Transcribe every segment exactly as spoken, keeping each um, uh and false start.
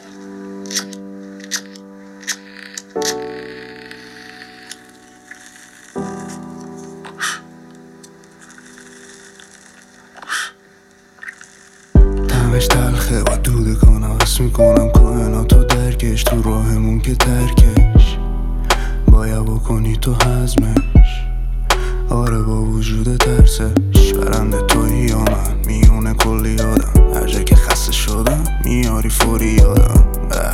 همش تلخه و دوده کنم حس میکنم کائناتو درکش تو راهمون که ترکش باید بکنی تو حزمش. آره با وجود ترسش برنده توی یا من میونه کلی آدم هر جا که خسته شدم میاری فوری یادم.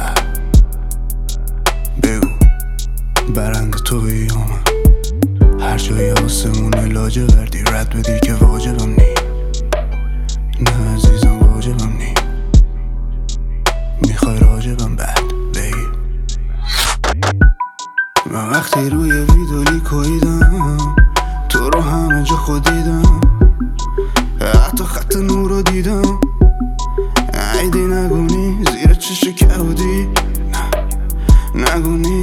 بگو برنده توی یا من هر جای آسمونه لاجوردی رد بدی که واجبم نی. نه عزیزم واجبم نی. میخوای راجبم بعد بگی. من وقتی روی ویدولی کویدم تو رو همه جا خودیدم حتی خط نور رو دیدم. عیدی نگونی زیر چشم کهودی نه نگونی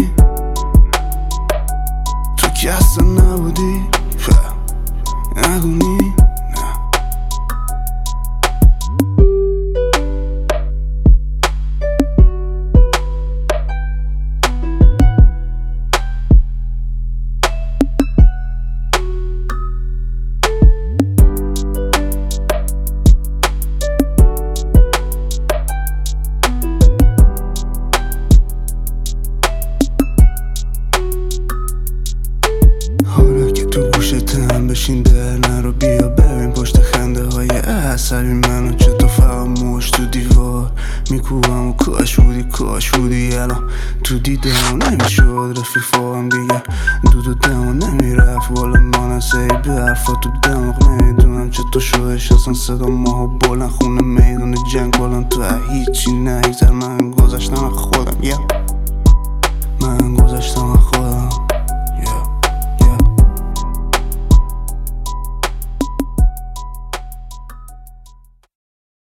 تو که اصلا نبودی نگونی. بشین در نرو بیا ببین پشت خنده های عصبی منو چطور فراموش تو دیوار میکوبم و کاش بودی کاش بودی الان تو دیدم نمیشد رفیق هم دیگه دود و دم و نمیرفت والا مانسه به حرفا تو دماغ نمیدونم چطور شدش اصلا صدا ماها بلند خونه میدون جنگ بالان تو هیچی نگذر من گذاشتم خودم yeah.